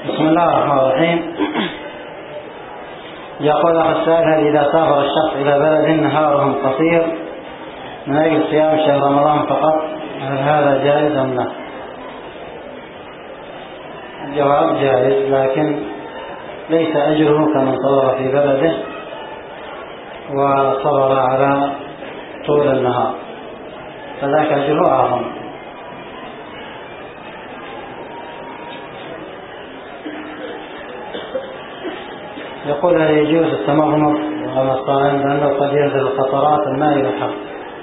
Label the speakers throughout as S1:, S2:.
S1: بسم الله الرحمن الرحيم. يقول أخ السائل: هل إذا سافر الشخص إلى بلد نهارهم قصير من أجل صيام شهر رمضان فقط، هل هذا جائز أم لا؟ الجواب جائز، لكن ليس أجره كمن صبر في بلده وصبر على طول النهار، فذاك أجره أعظم. يقول: هل يجوز التمضمض على الصائم لأنه قد ينزل القطرات الماء إلى الحلق؟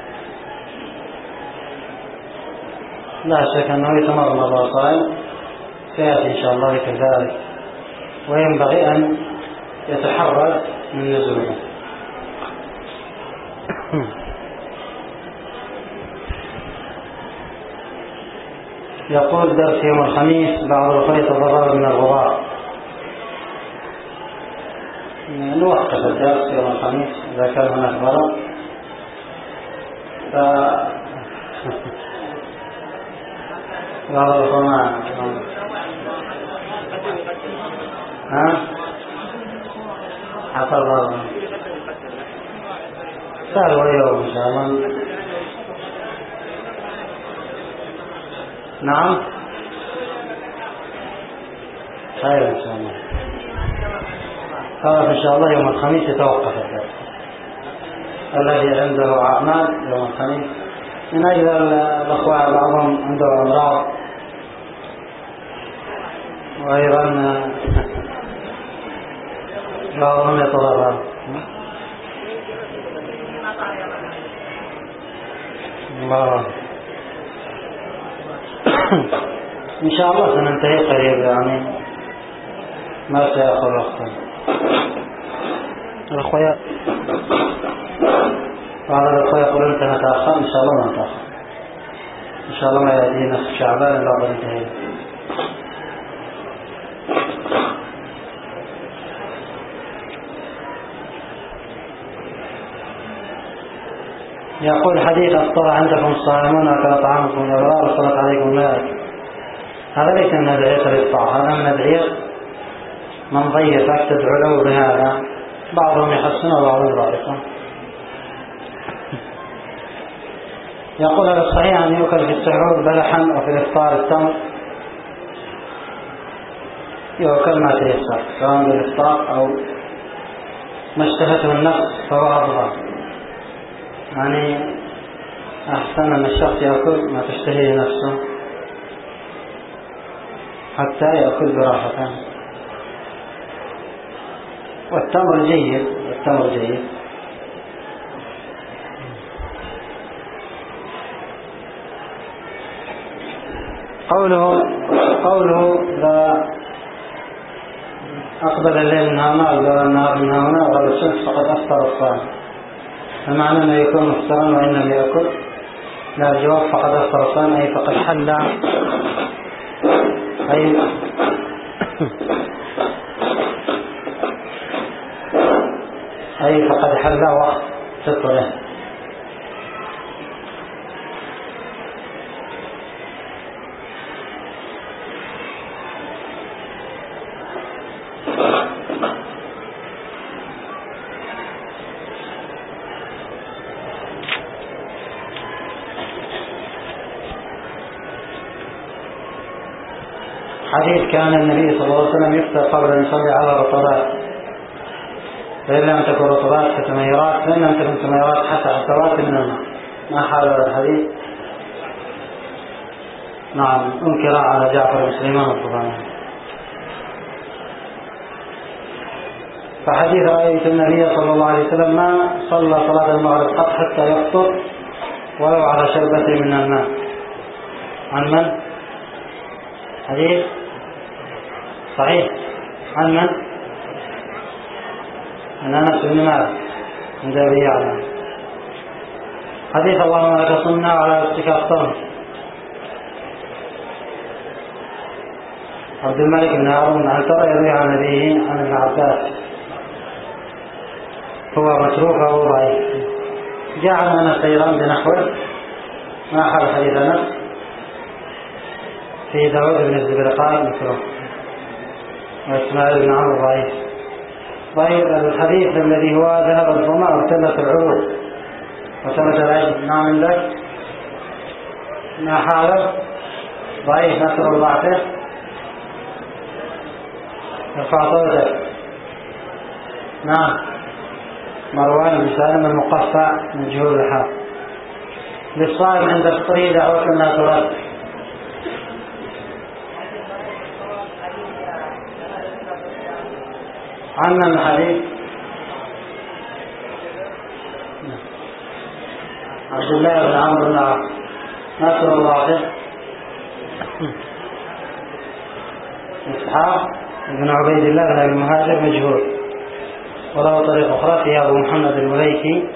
S1: لا شك أنه يتمضمض على الصائم، سيأتي إن شاء الله كذلك، وينبغي أن يتحرز من نزوله. يقول: درس يوم الخميس بعض الأخوة يتضرر من الغبار، نوقف الدرس يوم الخميس إذا كان هناك ضرر. بعض الأخوة حصل ضرر، سألوا يوم إن شاء الله. نعم، خير إن شاء الله. خلاص إن شاء الله يوم الخميس يتوقف الدرس. الذي عنده أعمال يوم الخميس، من أجل الأخوة بعضهم عنده أمراض، وأيضا بعضهم يتضرر. الله إن شاء الله سننتهي قريب، يعني ما سيأخذ وقتا. الأخوة بعض الأخوة يقولون سنتأخر، إن شاء الله ما نتأخر، إن شاء الله ما يأتي نصف شعبان إلا بعد انتهي. يقول: حديث أفطر عندكم الصائمون وأكل طعامكم الأبرار وصلت عليكم الملائكة، هذا ليس من أدعية الإفطار، هذا من أدعية من ضيفك تدعو له بهذا، بعضهم يحسن وبعضهم يضاعفون. يقول: هل الصحيح أن يؤكل في السحور بلحا وفي الإفطار التمر؟ يؤكل ما تيسر، سواء بالإفطار أو ما اشتهته النفس فهو أفضل، يعني أحسن أن الشخص يأكل ما تشتهيه نفسه حتى يأكل براحته. والتمر جيد، والتمر جيد. قوله لا أقبل الليل من هنا أقبل النهار من هنا أقبل الشمس فقد أفطر الصائم، فمعنى أنه يكون مفطرا وإن لم يأكل؟ لا، الجواب فقد أفطر الصائم أي فقد حل، أي فقد حل وقت فطره. حديث: كان النبي صلى الله عليه وسلم يفطر قبل أن يصلي على رطبات، فإن لم تكن رطبات فتميرات، فإن لم تكن تميرات حتى عشرات من الماء. ما حال هذا الحديث؟ نعم، انكر على جعفر بن سليمان الطبراني. فحديث: رأيت النبي صلى الله عليه وسلم ما صلى صلاة المغرب قط حتى يفطر ولو على شربة من الماء. عن من؟ حديث صحيح. عن من؟ عن أنس بن مالك عند أبي يعلى. حديث: اللهم لك صمنا وعلى نفسك أفطرنا. عبد الملك بن هارون عن ترى يروي عن أبيه عن ابن عباس، هو متروك أو ضعيف. جعل أنس سيران بنحوه، ما حال حديث أنس في داود بن الزبرقاء مثله. وإسماعيل بن عمرو ضعيف. طيب الحديث الذي هو ذهب الظمأ وابتلت العروق وثبت العجل ما عندك؟ ما حاله ضعيف نسر الضعفه. ارفع صوتك. نعم. مروان بن سالم المقفع مجهول الحال. للصائم عند الفطر دعوة لا ترد. عنا الحديث عبد الله بن عمرو بن العاص نصر الله إسحاق بن عبيد الله بن المهاجر مجهول، وله طريق أخرى فيها أبو محمد المليكي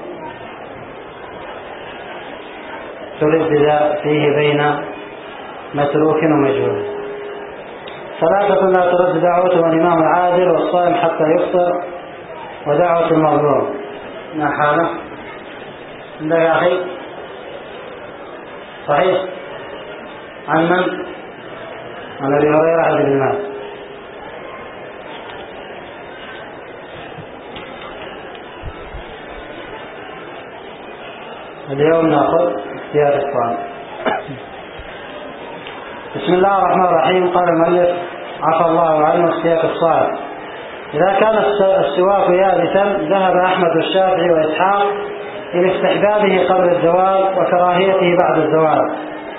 S1: تردد فيه بين متروك ومجهول. ثلاثة لا ترد دعوتهم الإمام العادل والصائم حتى يفطر ودعوة المظلوم. ما حاله؟ عندك يا أخي؟ صحيح. عن من؟ عن أبي هريرة عبد المال. اليوم نأخذ اختيار الصائم. بسم الله الرحمن الرحيم. قال المؤلف عفى الله عنه اختيار الصائم. إذا كان السواك يابسا ذهب أحمد والشافعي وإسحاق إلى استحبابه قبل الزوال وكراهيته بعد الزوال.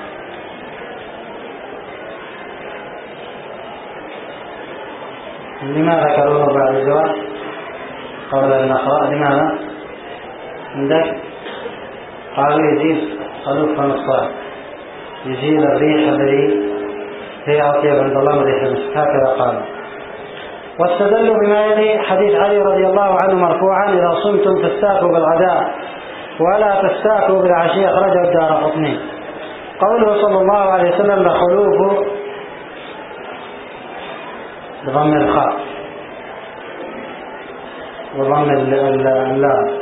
S1: لماذا كروه بعد الزوال قبل أن نقرأ؟ لماذا؟ عندك؟ قالوا يزيل خلوف فم الصائم، يزيل الريح الذي هي أطيب عند الله من ريح المسك، هكذا قالوا. واستدلوا بما يلي حديث علي رضي الله عنه مرفوعا: إذا صمتم فاستاكوا بالغداء ولا تستاكوا بالعشي، أخرجه الدارقطني. قوله صلى الله عليه وسلم لخلوف بضم الخاء وضم اللام،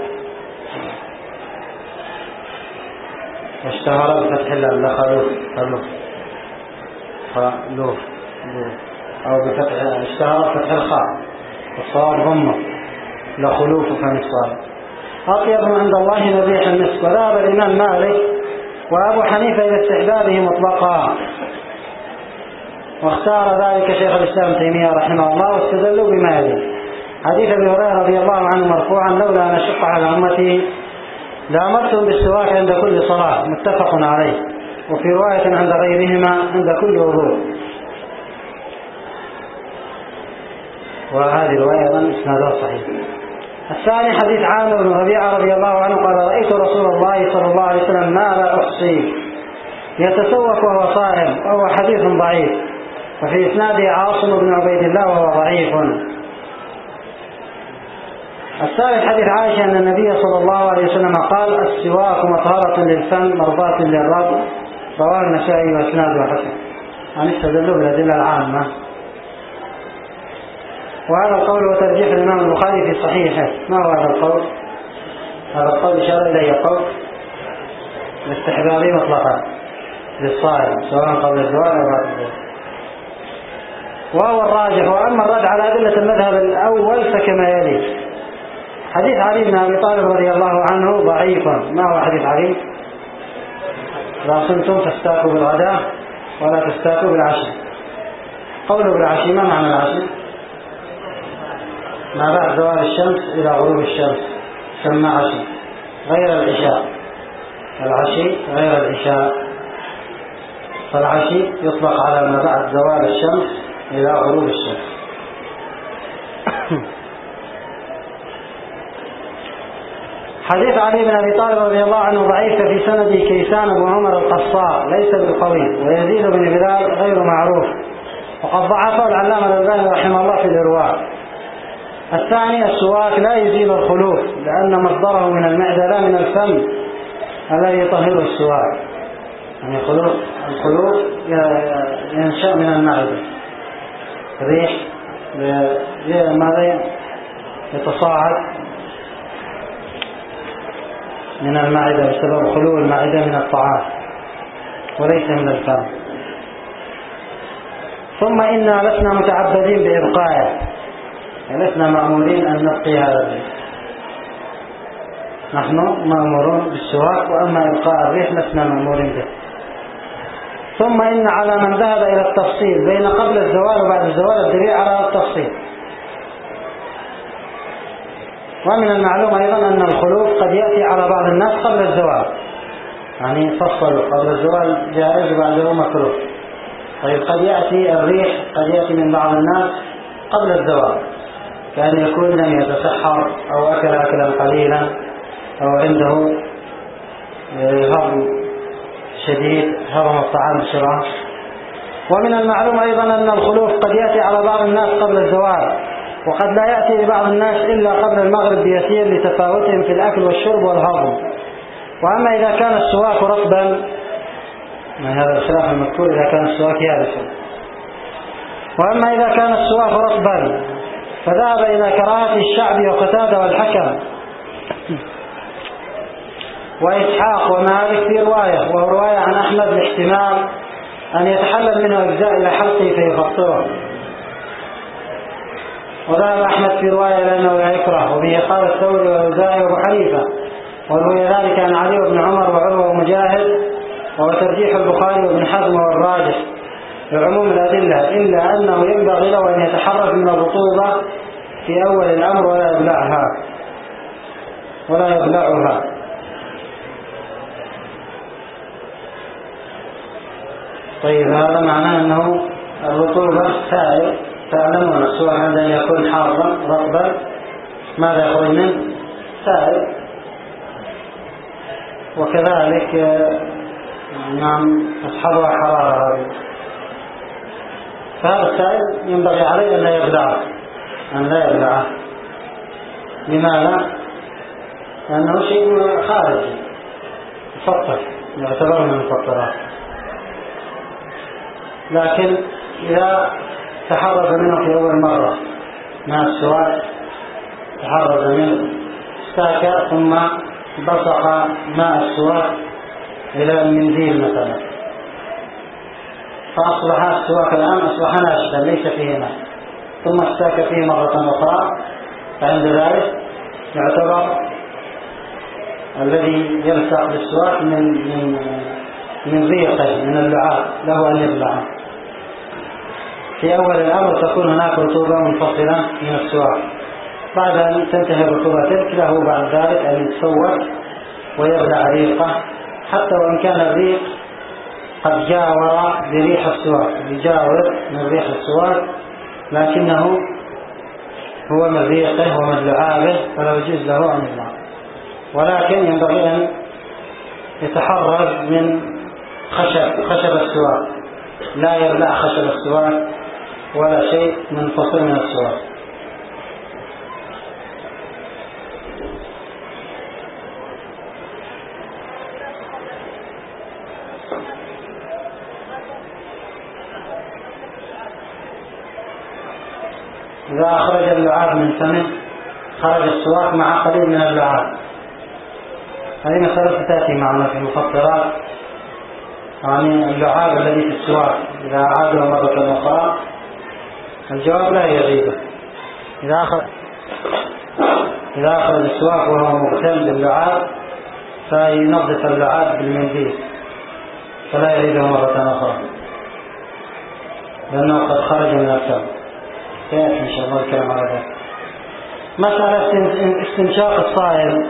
S1: واشتهر بفتح اللام لخلوف خلوف أو بفتح، اشتهر بفتح الخاء والصواب ضمه لخلوف فم الصائم. أطيب عند الله من ريح المسك. وذهب الإمام مالك وأبو حنيفة إلى استحبابه مطلقا، واختار ذلك شيخ الإسلام تيمية رحمه الله، واستدلوا بما يلي حديث أبي هريرة رضي الله عنه مرفوعا: لولا أن أشق على أمتي لأمرتهم بالسواك عند كل صلاة، متفق عليه. وفي رواية عند غيرهما عند كل وضوء، وهذه الرواية إسنادها صحيح. الثاني حديث عامر بن ربيعة رضي الله عنه قال: رأيت رسول الله صلى الله عليه وسلم ما لا أحصي يتسوق وهو صائم، وهو حديث ضعيف، وفي إسناده عاصم بن عبيد الله وهو ضعيف. الثالث حديث عائشة أن النبي صلى الله عليه وسلم قال: السواك مطهرة للفم مرضاة للرب، رواه النسائي وإسناده حسن. عن استدلوا بالأدلة العامة. وهذا القول وترجيح الإمام البخاري في صحيحه. ما هو هذا القول؟ هذا القول إشارة إليه قول الاستحبابي مطلقا للصائم سواء قبل الزوال أو بعد الزوال، وهو الراجح. وأما الرد على أدلة المذهب الأول فكما يلي: حديث علي بن أبي طالب رضي الله عنه ضعيف. ما هو حديث علي؟ إذا صمتم فاستاكوا بالغداء ولا تستاكوا بالعشي. قوله بالعشي ما معنى العشي؟ ما بعد زوال الشمس إلى غروب الشمس سمى عشي، غير العشاء. العشي غير العشاء، فالعشي يطلق على ما بعد زوال الشمس إلى غروب الشمس. حديث علي بن أبي طالب رضي الله عنه ضعيف، في سنده كيسان بن عمر القصار ليس بالقوي، ويزيد بن بلال غير معروف، وقد ضعفه العلامة الألباني رحمه الله في الإرواء. الثاني السواك لا يزيل الخلوف، لأن مصدره من المعدة لا من الفم الذي يطهر السواك. يعني الخلوف ينشأ من المعدة، الريح ماذا يتصاعد من المعدة بسبب خلو المعدة من الطعام وليس من الفم. ثم إنا لسنا متعبدين بإبقائه، لسنا مأمورين أن نبقي هذا الريح، نحن مأمورون بالسواك، وأما إبقاء الريح لسنا مأمورين به. ثم إن على من ذهب إلى التفصيل بين قبل الزوال وبعد الزوال الدليل على التفصيل. ومن المعلوم أيضا أن الخلوف قد يأتي على بعض الناس قبل الزوال، يعني فصلوا قبل الزوال جائز وبعده مكروه. طيب قد يأتي الريح، قد يأتي من بعض الناس قبل الزوال، كأن يكون لم يتسحر أو أكل أكلا قليلا أو عنده هضم شديد، هضم الطعام بسرعة. ومن المعلوم أيضا أن الخلوف قد يأتي على بعض الناس قبل الزوال، وقد لا يأتي لبعض الناس إلا قبل المغرب بيسير لتفاوتهم في الأكل والشرب والهضم. وأما إذا كان السواك رطبا، هذا الخلاف المذكور إذا كان السواك يابسا، وأما إذا كان السواك رطبا فذهب إلى كراهة الشعبي وقتادة والحكم وإسحاق ومالك في رواية، وهو رواية عن أحمد الاحتمال أن يتحلل منه أجزاء إلى حلقه فيفطره. وذهب أحمد في رواية لأنه لا يكره، وبه قال الثوري والأوزاعي وأبو حنيفة، وروي ذلك عن علي بن عمر وعروة ومجاهد، وهو ترجيح البخاري وابن حزم والراجح لعموم الأدلة، إلا أنه ينبغي له أن يتحرز من الرطوبة في أول الأمر ولا يبلعها. طيب هذا معناه أنه الرطوبة سائل، تعلمون السواك عندما يكون حارا رطبا ماذا يخرج منه؟ سائل. وكذلك أصحابها حرارة، فهذا السائل ينبغي عليه أن لا يبلعه. لماذا؟ لأنه شيء خارجي مفطر، يعتبر من المفطرات. لكن إذا تحرز منه في أول مرة مع السواك، تحرز منه استاك ثم بصق ماء السواك إلى المنديل مثلا، فأصبح السواك الآن أصبح ناشفا ليس فيه ماء، ثم استاك فيه مرة أخرى، فعند ذلك يعتبر الذي يلصق بالسواك من ريقه من اللعاب له أن يبلعه. في أول الأمر تكون هناك رطوبة منفصلة من السواك، بعد أن تنتهي الرطوبة تلك له بعد ذلك أن يتسوق ويبلع ريقه، حتى وإن كان الريق قد جاور بريح السواك، يجاور من ريح السواك، لكنه هو من ريقه ومن لعابه فلا يجوز له أن يبلع. ولكن ينبغي أن يتحرز من خشب السواك، لا يبلع خشب السواك ولا شيء منفصل من السواك. إذا أخرج اللعاب من فمه خرج السواك مع قليل من اللعاب. هذه مسألة تأتي معنا في المفطرات، يعني اللعاب الذي في السواك إذا عاده مرة أخرى الجواب لا يغيبه. إذا أخرج السواك وهو مغتل باللعاب فينظف اللعاب بالمنديل فلا يغيبه مرة أخرى، لأنه قد خرج من الفم. سيأتي إن شاء الله الكلام على ذلك. مسألة استنشاق الصائم.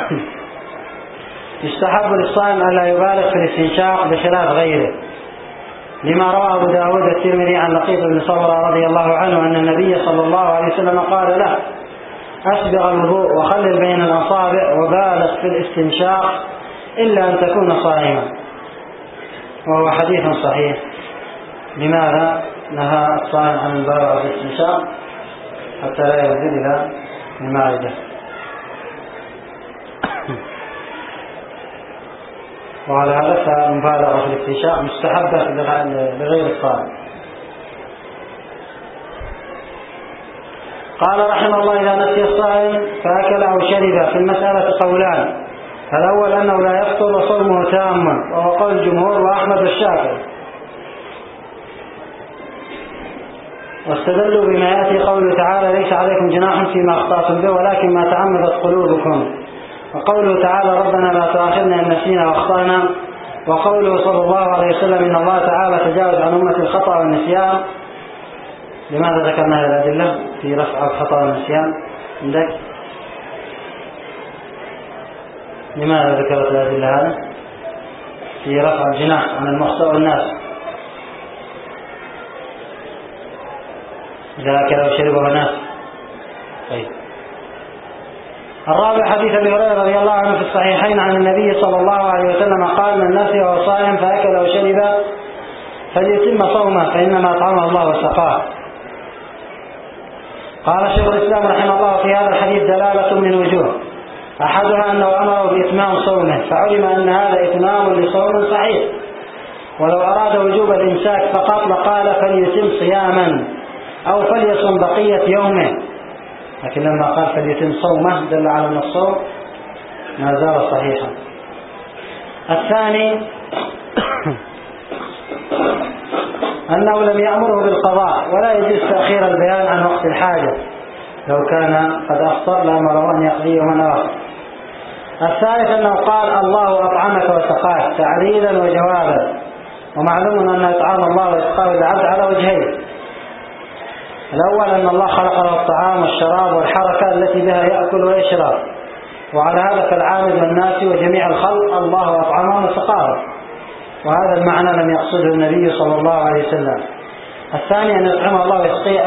S1: يستحب للصائم ألا يبالغ في الاستنشاق بخلاف غيره، لما روى أبو داود الترمذي عن لقيط بن صبرة رضي الله عنه أن النبي صلى الله عليه وسلم قال له: أسبغ الوضوء وخلل بين الأصابع وبالغ في الاستنشاق إلا أن تكون صائما، وهو حديث صحيح. لماذا نهى الصائم عن المبالغة في الاستنشاق؟ حتى لا ينزل إلى المعدة. وعلى هذا فالمبالغة في الاستنشاق مستحبة لغير الصائم. قال رحمه الله: إذا نسي الصائم فأكل أو شرب، في المسألة قولان: الأول أنه لا يفطر وصومه تام، وهو قول الجمهور وأحمد والشافعي. واستدلوا بما يأتي قوله تعالى ليس عليكم جناح فيما أخطأتم به ولكن ما تعمدت قلوبكم، وقوله تعالى ربنا لا تؤاخذنا إن نسينا وأخطأنا، وقوله صلى الله عليه وسلم إن الله تعالى تجاوز عن أمة الخطأ والنسيان. لماذا ذكرنا هذه الأدلة في رفع الخطأ والنسيان عندك؟ لماذا ذكرت الأدلة هذا في رفع الجناح عن المخطئ والناس؟ إذا أكل أو شرب الناس. طيب. الرابع حديث أبي هريرة رضي الله عنه في الصحيحين عن النبي صلى الله عليه وسلم قال من نسي وهو صائم فأكل أو شرب فليتم صومه فإنما أطعمه الله وسقاه. قال شيخ الإسلام رحمه الله في هذا الحديث دلالة من وجوه، أحدها أنه أمره بإتمام صومه فعلم أن هذا إتمام لصوم صحيح، ولو أراد وجوب الإمساك فقط لقال فليتم صياما أو فليصم بقية يومه، لكن لما قال فليتم صومه دل على أن الصوم ما زال صحيحا. الثاني أنه لم يأمره بالقضاء ولا يجوز تأخير البيان عن وقت الحاجة، لو كان قد أفطر لأمره أن يقضي يوما آخر. الثالث أنه قال الله أطعمك وسقاك تعليلا وجوابا، ومعلوم أن إطعام الله وإسقاء العبد على وجهين، الأول أن الله خلق له الطعام والشراب والحركة التي بها يأكل ويشرب، وعلى هذا فالعامل والناس وجميع الخلق الله أطعمهم وسقاهم، وهذا المعنى لم يقصده النبي صلى الله عليه وسلم. الثاني أن يطعمه الله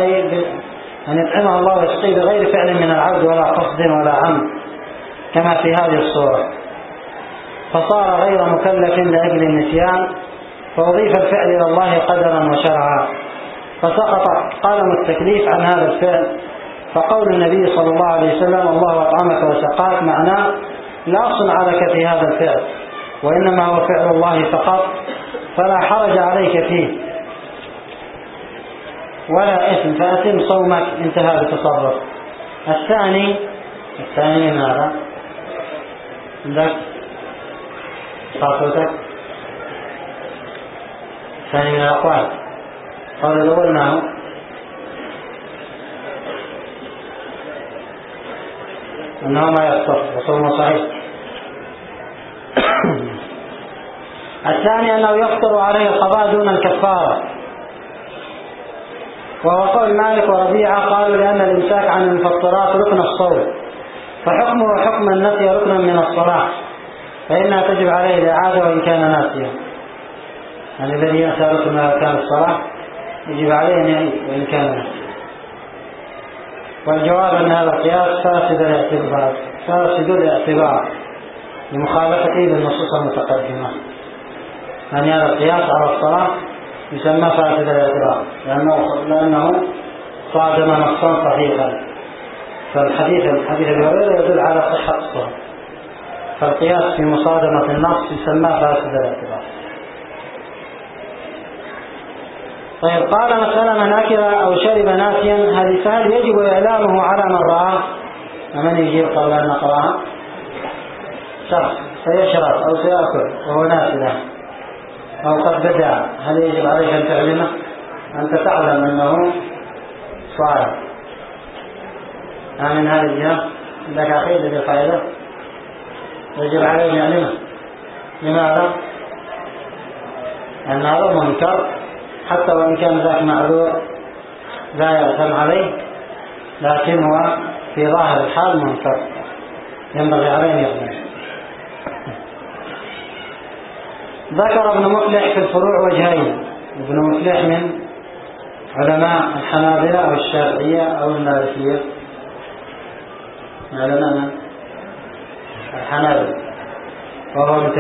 S1: ويسقيه بغير فعل من العبد ولا قصد ولا عمد كما في هذه الصورة، فصار غير مكلف لأجل النسيان، فأضيف الفعل إلى الله قدرا وشرعا، فسقط قلم التكليف عن هذا الفعل. فقول النبي صلى الله عليه وسلم الله أطعمك وسقاك معناه لا صنع لك في هذا الفعل، وإنما هو فعل الله فقط، فلا حرج عليك فيه ولا إثم، فأتم صومك. انتهى بتصرف. الثاني من هذا عندك صاحبتك. الثاني من الأقوال. قال الأول ما هو؟ أنه ما يفطر وصومه صحيح. الثاني أنه يفطر عليه القضاء دون الكفارة، وهو قول مالك وربيعة قالوا لأن الإمساك عن المفطرات ركن الصوم، فحكمه حكم النسي ركنا من الصلاة، فإنها تجب عليه الإعادة وإن كان ناسيا. يعني الذي ينسى ركن كان الصلاة يجب عليه أن يعيد وإن كان ناسيا. والجواب أن هذا القياس فاسد الاعتبار لمخالفته للنصوص المتقدمة، يعني هذا القياس على الصلاة يسمى فاسد الاعتبار لأنه صادم نصا صحيحا، فالحديث أبي هريرة يدل على صحة الصلاة، فالقياس في مصادمة النص يسمى فاسد الاعتبار. طيب، قال مسألة من أكل أو شرب ناسيا، هل يجب إعلامه على من رآه؟ من يجيب قبل أن نقرأها؟ شخص سيشرب أو سيأكل وهو ناسي أو قد بدأ، هل يجب عليك أن تعلمه؟ أنت تعلم أنه صائم. من هذه الجهة عندك أخير بالفائدة يجب عليه أن يعلمه. لماذا؟ لأن هذا منكر، حتى وإن كان ذاك معذور لا يأثم عليه، لكن هو في ظاهر الحال منكر، ينبغي عليه أن يعلمه. ذكر ابن مفلح في الفروع وجهين. ابن مفلح من علماء الحنابلة أو الشافعية أو المالكية، علماء الحنابلة، وهو من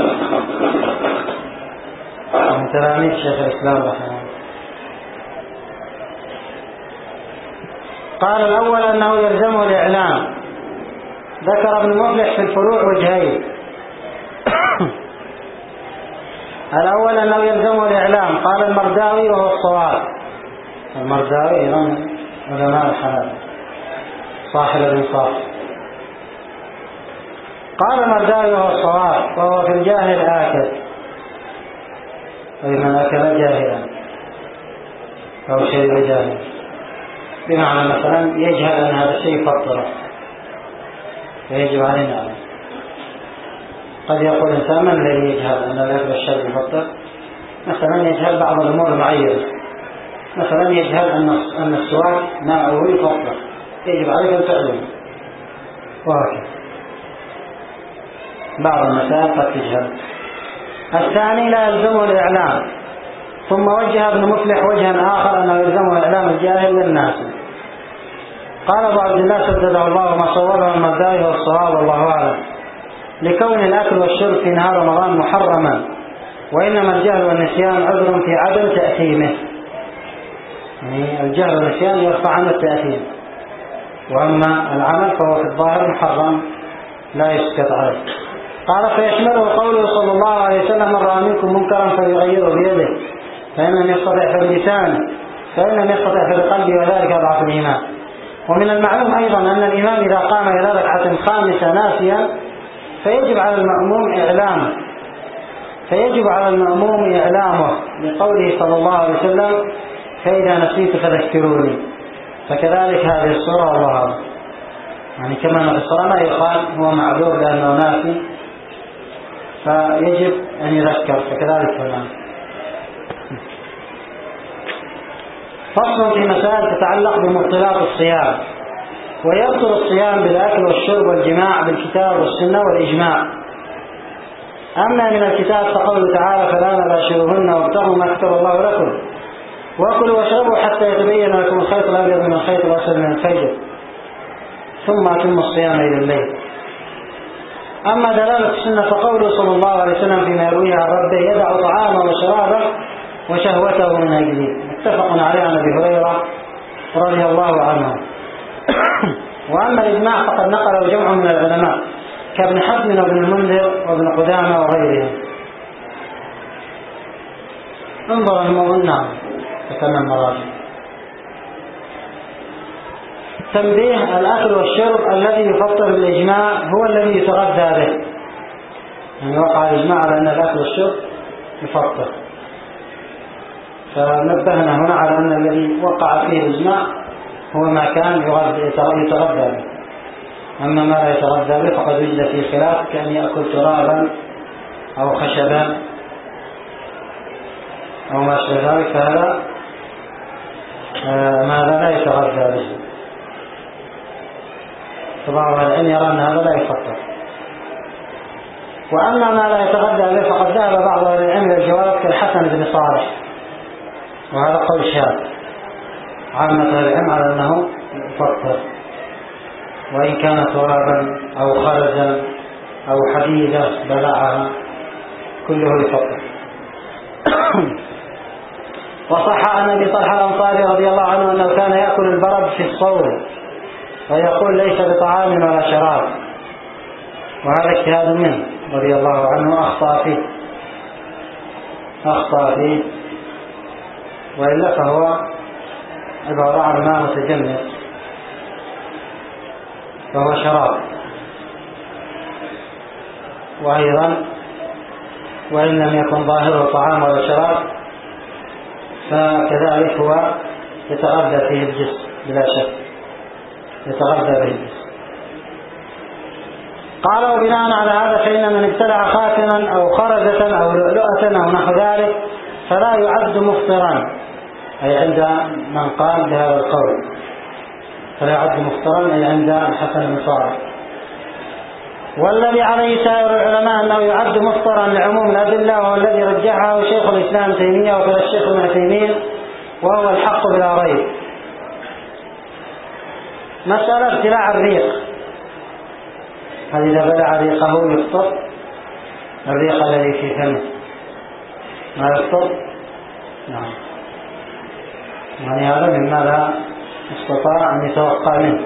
S1: تلاميذ شيخ الإسلام رحمه الله. قال الأول أنه يلزمه الإعلام. ذكر ابن مفلح في الفروع وجهين. الأول أنه يلزمه الإعلام، قال المرداوي وهو الصواب. المرداوي أيضا علماء الحنابلة صاحب الإنصاف. قال المرداوي وهو الصواب، وهو في الجاهل آكل، أي من أكل جاهلا أو شرب جاهلا. بمعنى مثلا يجهل أن هذا الشيء يفطره فيجب علينا. قد يقول إنسان: من الذي يجهل أن الأكل والشرب يفطر؟ مثلا يجهل بعض الأمور المعينة، مثلا يجهل أن السواك ماءه يفطر، يجب عليك أن تعلم، وهكذا بعض المسائل قد تجهل. الثاني: لا يلزمه الإعلام. ثم وجه ابن مفلح وجها آخر أنه يلزمه إعلام الجاهل للناس. قال أبو عبد الله سدده الله ما صوره من مبدئه والصواب والله أعلم: لكون الأكل والشرب في نهار رمضان محرما، وإنما الجهل والنسيان عذر في عدم تأثيمه. يعني الجهل والنسيان يرفع عن التأثيم، وأما العمل فهو في الظاهر محرم لا يسكت عليه. قال: فيشمله قوله صلى الله عليه وسلم: من رأى منكم منكرا فليغيره بيده، فإن لم يستطع فبلسانه، فإن لم يستطع فبقلبه، وذلك أضعف الإيمان. ومن المعلوم أيضا أن الإمام إذا قام إلى ركعة خامسة ناسيا فيجب على المأموم إعلامه لقوله صلى الله عليه وسلم: فإذا نسيت فذكروني. فكذلك هذه الصورة والله أعلم. يعني كما أن في الصلاة ما يقال هو معذور لأنه ناسي فيجب أن يذكر، فكذلك هنا. فصل في مسائل تتعلق بمبطلات الصيام. ويبطل الصيام بالأكل والشرب والجماع بالكتاب والسنة والإجماع. أما من الكتاب فقوله تعالى: فلا تباشروهن وابتغوا ما كتب الله لكم وكلوا واشربوا حتى يتبين لكم الخيط الأبيض من الخيط الأسود من الفجر ثم أتموا الصيام إلى الليل. أما دلالة السنة فقوله صلى الله عليه وسلم فيما يرويه عن ربه: يدع طعامه وشرابه وشهوته من أجله. متفق عليه عن أبي هريرة رضي الله عنه. وأما الإجماع فقد نقله جمع من العلماء كابن حزم وابن المنذر وابن قدامة وغيرهم. انظر المؤمنة تكلم مراجع. تنبيه: الأكل والشرب الذي يفطر بالإجماع هو الذي يتغذى به. يعني وقع الإجماع على أن الأكل والشرب يفطر، فنبهنا هنا على أن الذي وقع فيه الإجماع هو ما كان يتغذى به. أما ما لا يتغذى به فقد وجد فيه خلاف، كأن يأكل ترابا أو خشبا أو ما شابه ذلك، فهذا ماذا لا يتغذى به. فبعض العلم يرى أن هذا لا يفطر. وأما ما لا يتغذى به فقد ذهب بعض العلم إلى الجواب كالحسن بن صالح، وهذا قول شاذ. عامة العلم على أنه يفطر، وإن كان ترابا أو خرزا أو حديدة بلعها كله يفطر. وصح عن أبي طلحة الأنصاري رضي الله عنه أنه كان يأكل البرد في الصوم ويقول: ليس بطعام ولا شراب. وهذا اجتهاد منه رضي الله عنه، أخطأ فيه، وإلا فهو عبارة عن ماء متجمد فهو شراب. وأيضا وإن لم يكن ظاهره طعام ولا شراب فكذلك هو يتغذى فيه الجسم بلا شك، يتغذى به الجسم. قال: وبناء على هذا فإن من ابتلع خاتما أو خرزة أو لؤلؤة أو نحو ذلك فلا يعد مفطرا، أي عند من قال بهذا القول فلا يعد مفطرا، أي عند الحسن بن صالح. والذي عليه سائر العلماء أنه يعد مفطرا لعموم الأدلة، وهو الذي رجحه شيخ الإسلام تيمية وكذا الشيخ ابن عثيمين، وهو الحق بلا ريب. مسألة ابتلاع الريق، هل إذا بلع ريقه يفطر؟ الريق الذي في فمه ما يفطر؟ نعم. يعني هذا مما لا استطاع أن يتوقع منه.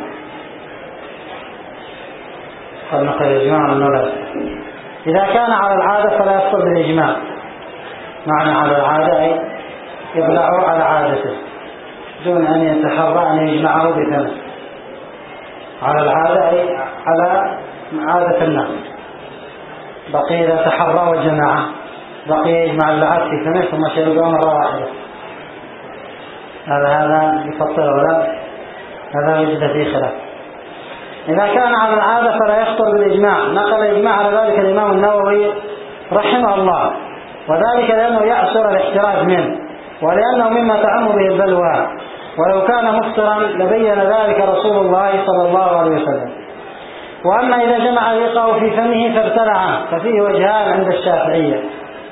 S1: قد نقل الإجماع أنه لا. إذا كان على العادة فلا يفطر بالإجماع. معنى على العادة أي يبلعه على عادته دون أن يتحرى أن يجمعه بفمه. على العادة أي على عادة الناس. بقي إذا تحرى وجمعه بقي يجمع اللعاب في فمه ثم شربه مرة واحدة، هذا يفطر ولا هذا وجد فيه خلاف. إذا كان على العادة فلا يخطر بالإجماع. نقل الإجماع على ذلك الإمام النووي رحمه الله، وذلك لأنه يأسر الاحتراز منه، ولأنه مما تعم به البلوى، ولو كان مفطرا لبين ذلك رسول الله صلى الله عليه وسلم. وأما إذا جمع ريقه في فمه فابتلعه ففيه وجهان عند الشافعية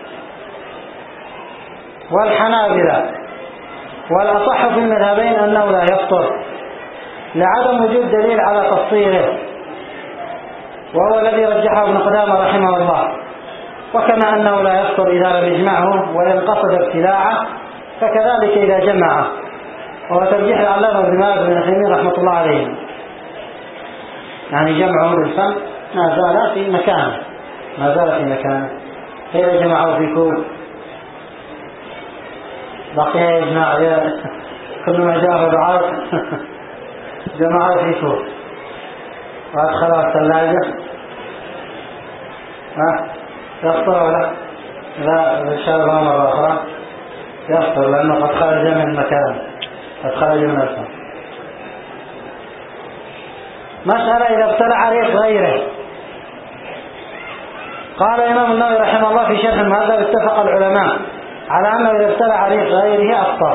S1: والحنابلة، والأصح في المذهبين أنه لا يفطر لعدم وجود دليل على تفصيله، وهو الذي رجحه ابن قدامة رحمه الله. وكما أنه لا يفطر إذا لم يجمعه وإن قصد ابتلاعه فكذلك إذا جمعه، وهو ترجيح العلامة ابن باز بن عثيمين رحمة الله عليه. يعني جمعه بالفم ما زال في مكانه، فإذا جمعه في كوب بقي يجمع كل ما جاءه بعض جمعه في كوب وأدخله الثلاجة يفطر ولا لا؟ شربها مرة أخرى يفطر لأنه قد خرج من المكان، قد خرج من الفم. مسألة إذا ابتلع ريق غيره. قال الإمام النووي رحمه الله في شرح المهذب اتفق العلماء على أنه إذا ابتلع ريق غيره أفطر.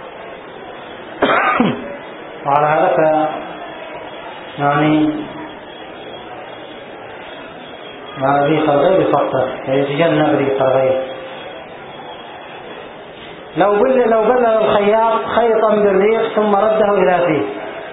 S1: وعلى هذا يعني مع ريق الغير يفطر، فيتجنب ريق الغير. لو بلل الخياط خيطا بالريق ثم رده إلى فيه،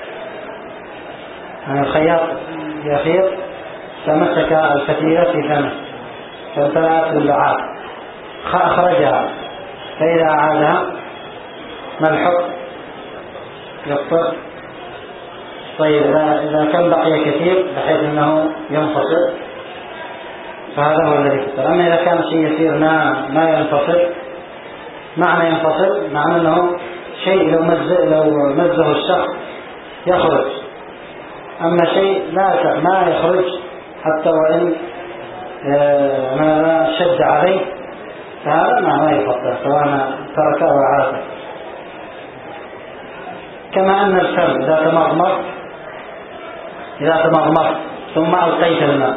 S1: يعني الخياط يخيط فمسك الفتيلة في فمه فابتلعت باللعاب أخرجها، فإذا أعادها ما الحكم؟ يفطر. طيب إذا كان بقي كثير بحيث أنه ينفصل فهذا هو الذي يفطر. أما إذا كان شيء يسير ما ينفصل، معنى ينفصل معنى أنه شيء لو مزه الشخص يخرج، أما شيء ما يخرج حتى وإن ما شد عليه فهذا ما يفطر سواء تركه أو عاده. كما أن الفم إذا تمضمض ثم ألقيت الماء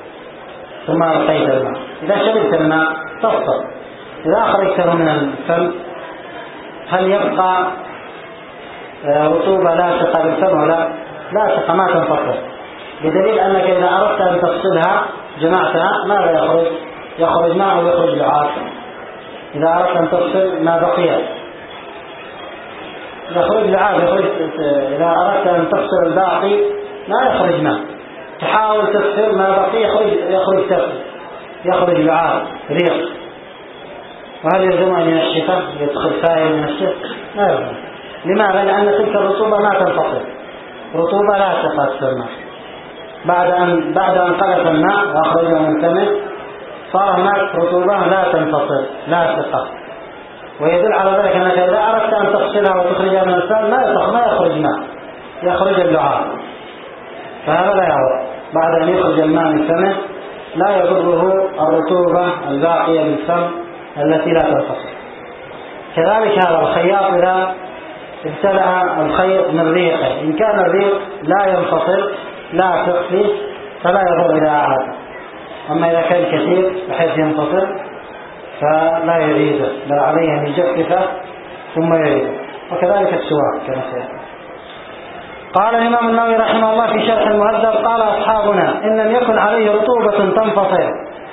S1: إذا شربت الماء تفطر. إذا أخرجته من الفم هل يبقى رطوبة لاصقة بالفم ولا لاصقة؟ ما تنفصل، بدليل أنك إذا أردت أن تفصلها جمعتها ماذا يخرج ماء أو يخرج لعاب. إذا أردت أن تفصل ما بقي يخرج لعاب، إذا أردت أن تفصل الباقي لا يخرج ماء، تحاول تفصل ما بقي يخرج لعاب ريق. وهل يلزم أن ينشفه يدخل سائل من الشف؟ لا يلزم. لماذا؟ لأن تلك الرطوبة ما تنفصل، رطوبة لاصقة في الماء. بعد أن قلت الماء وأخرجه من فمه صار هناك رطوبة لا تنفصل لاصقة، ويدل على ذلك أنك إذا أردت أن تفصلها وتخرجها من الفم ما يخرج ماء، يخرج اللعاب، فهذا لا يعود. بعد أن يخرج الماء من فمه لا يضره الرطوبة الباقية بالفم التي لا تنفصل. كذلك هذا الخياط إذا ابتلع الخيط من ريقه، إن كان الريق لا ينفصل لا تخفي فلا يضر إذا أعاد. أما إذا كان كثير بحيث ينفصل فلا يعيده، بل عليه أن يجففه ثم يعيده. وكذلك السواك كما سيأتي. قال الإمام النووي رحمه الله في شرح المهذب قال أصحابنا إن لم يكن عليه رطوبة تنفصل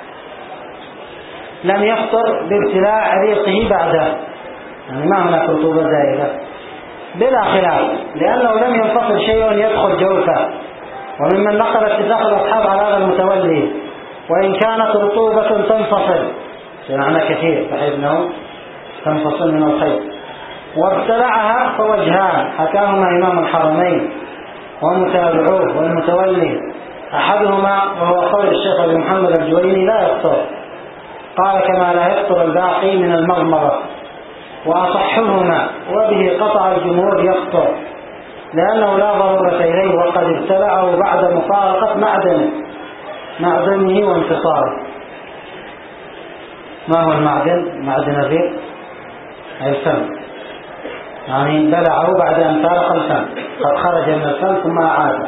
S1: لم يفطر بابتلاع ريقه بعده، يعني ما هناك رطوبة زائدة بلا خلاف، لأنه لم ينفصل شيء يدخل جوفه. وممن نقل اتفاق الأصحاب على هذا المتولي وإن كانت رطوبة تنفصل، بمعنى كثير بحيث أنه تنفصل من الخيط. وابتلعها فوجهان حكاهما إمام الحرمين ومتابعوه والمتولي، أحدهما وهو قول الشيخ أبي محمد الجويني لا يفطر، قال كما لا يفطر الباقي من المضمضة. وأصحهما وبه قطع الجمهور يفطر لأنه لا ضرورة إليه وقد ابتلعه بعد مفارقة معدنه وانفصاله. ما هو المعدن؟ معدن الريق أي الفم، يعني بلعه بعد أن فارق الفم. قد خرج من الفم ثم أعاد.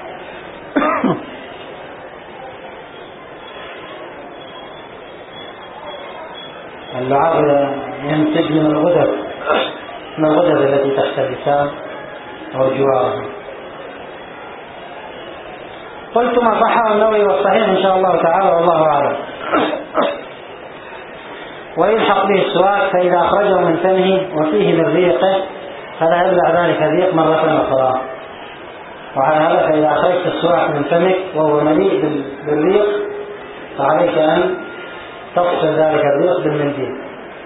S1: اللعاب ينتج من الغدد التي تحت اللسان أو جوارها. قلت ما صحه النووي والصحيح إن شاء الله تعالى والله أعلم. ويلحق به السواك فإذا أخرجه من فمه وفيه من ريقه فلا يبلع ذلك الريق مرة أخرى. وعلى هذا فإذا أخرجت السواك من فمك وهو مليء بالريق فعليك أن تفصل ذلك الريق بالمنديل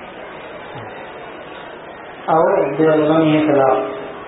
S1: أو برميه في الأرض.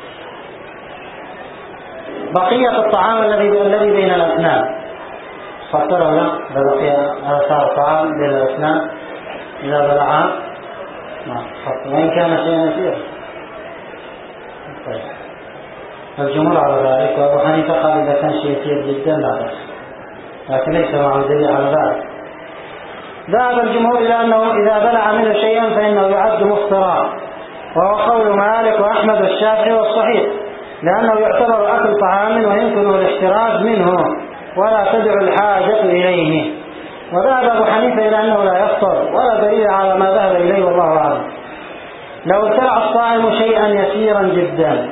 S1: بقية الطعام الذي بين الأسنان فطر ولا بقي آثار الطعام بين الأسنان إذا بلعها وإن كان شيئا يسيرا. طيب الجمهور على ذلك، وأبو حنيفة قال إذا كان شيء يسير جدا لا بأس، لكن ليس معه دليل على ذلك. ذهب الجمهور إلى أنه إذا بلع منه شيئا فإنه يعد مفطرا، وهو قول مالك وأحمد والشافعي والصحيح، لأنه يعتبر أكل طعام ويمكن الاحتراز منه ولا تدعو الحاجة إليه. وذهب أبو حنيفة إلى أنه لا يفطر، ولا دليل على ما ذهب إليه والله أعلم. لو ابتلع الصائم شيئا يسيرا جدا.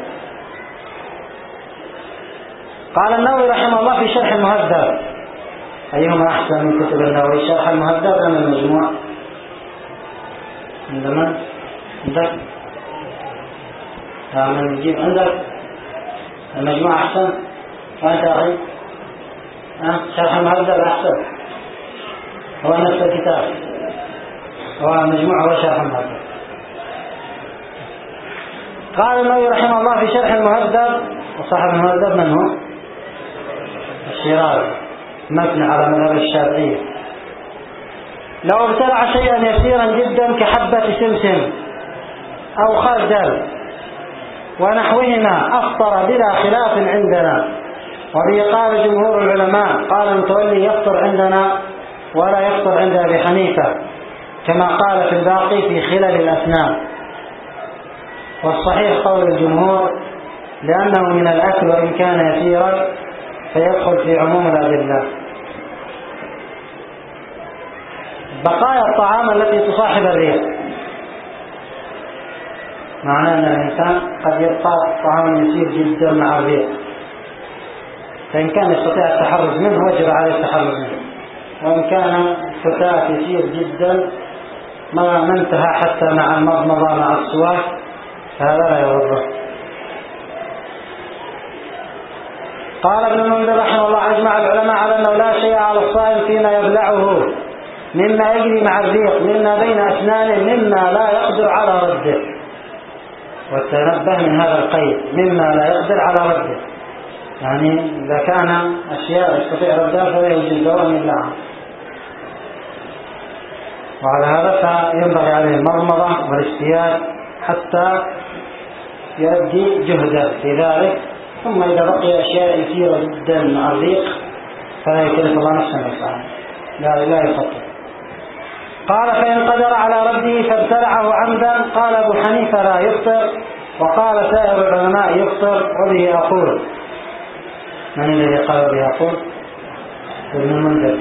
S1: قال النووي رحمه الله في شرح المهذب، أيهما أحسن من كتب النووي، شرح المهذب أم المجموع؟ عندما عندك من نجيب عندك المجموع أحسن، وأنت أخي شرح المهذب أحسن، هو نفس الكتاب، هو المجموع هو شرح المهذب. قال النووي رحمه الله في شرح المهذب، وصاحب المهذب من هو؟ الشيرازي، مبني على مذهب الشافعية. لو ابتلع شيئا يسيرا جدا كحبة سمسم أو خردل ونحوهما أفطر بلا خلاف عندنا، وبه قال جمهور العلماء. قال المتولي يفطر عندنا ولا يفطر عند أبي حنيفة، كما قال في الباقي في خلل الأسنان. والصحيح قول الجمهور لأنه من الأكل وإن كان يسيرا فيدخل في عموم الأدلة. بقايا الطعام التي تصاحب الريق، معناه أن الإنسان قد يبقى طعام يسير جدا مع الريق، فإن كان يستطيع التحرز منه وجب عليه التحرز منه، وإن كان فتاة يسير جدا ما انتهى حتى مع المضمضة مع السواك فهذا لا يضره. قال ابن المنذر رحمه الله أجمع العلماء على أنه لا شيء على الصائم فيما يبلعه مما يجري مع الريق مما بين أسنانه مما لا يقدر على رده. وتنبه من هذا القيد مما لا يقدر على رده، يعني إذا كان أشياء يستطيع ردها فلا يوجد دواء يبلعها. وعلى هذا فينبغي عليه المضمضة والاستياء حتى يؤدي جهده في ذلك. ثم إذا بقي أشياء يسيرة جدا مع الريق فلا يكلف الله نفسا وسعها، لا يفطر. قال فإن قدر على رده فابتلعه عمدا قال أبو حنيفة لا يفطر، وقال سائر العلماء يفطر. وبه أقول، من الذي قال به أقول؟ ابن المنذر.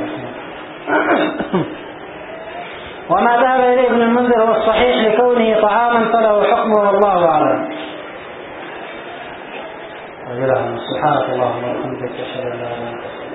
S1: وما ذهب إليه ابن المنذر هو الصحيح لكونه طعاما فله حكمه والله أعلم. سبحانك اللهم وبحمدك أشهد أن لا إله إلا أنت.